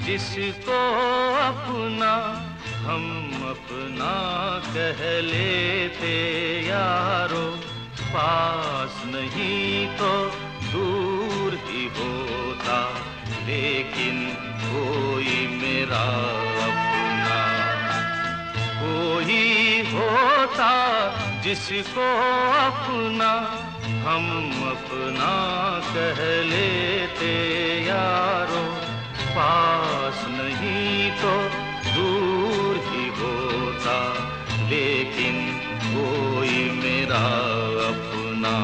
जिसको अपना हम अपना कह लेते यारो, पास नहीं तो दूर ही होता, लेकिन कोई मेरा अपना कोई होता, जिसको अपना हम अपना कह लेते यारो, पास नहीं तो दूर ही होता, लेकिन कोई मेरा अपना।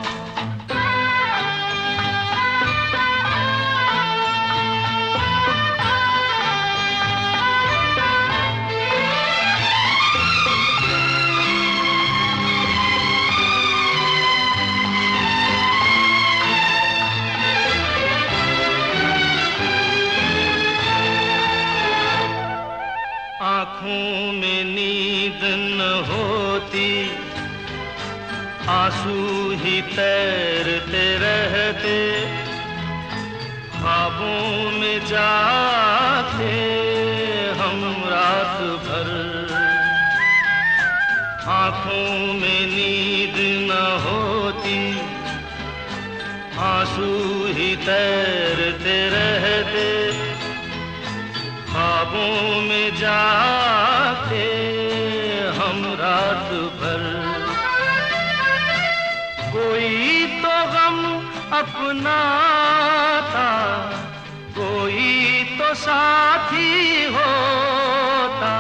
आँखों में नींद न होती, आंसू ही तैरते रहते, ख्वाबों में जाते हम रात भर। आँखों में नींद न होती, आंसू ही तैरते रहते, ख्वाबों में जाते हम रात भर। कोई तो गम अपना था, कोई तो साथी होता,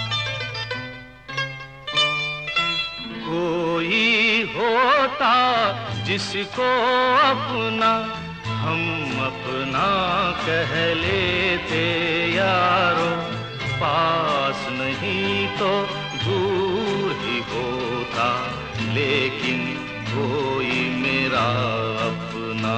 कोई होता जिसको अपना हम अपना कह लेते यारो, पास नहीं तो दूर ही होता, लेकिन कोई मेरा अपना।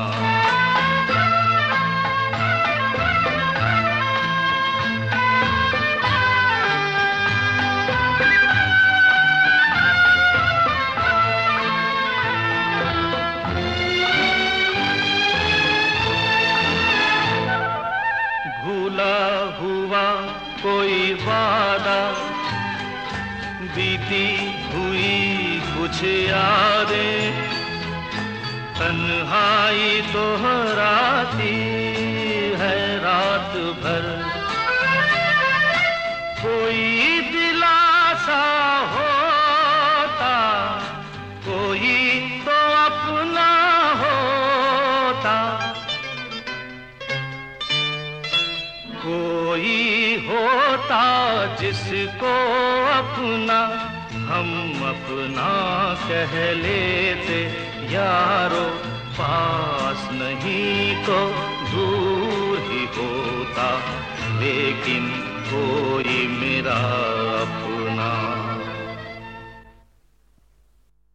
भूला हुआ कोई वादा, बीती हुई कुछ यादें, तन्हाई दोहराती है रात भर। कोई दिलासा होता, कोई तो अपना होता, कोई होता जिसको अपना हम अपना कह लेते यारो, पास नहीं तो दूर ही होता, लेकिन कोई मेरा अपना।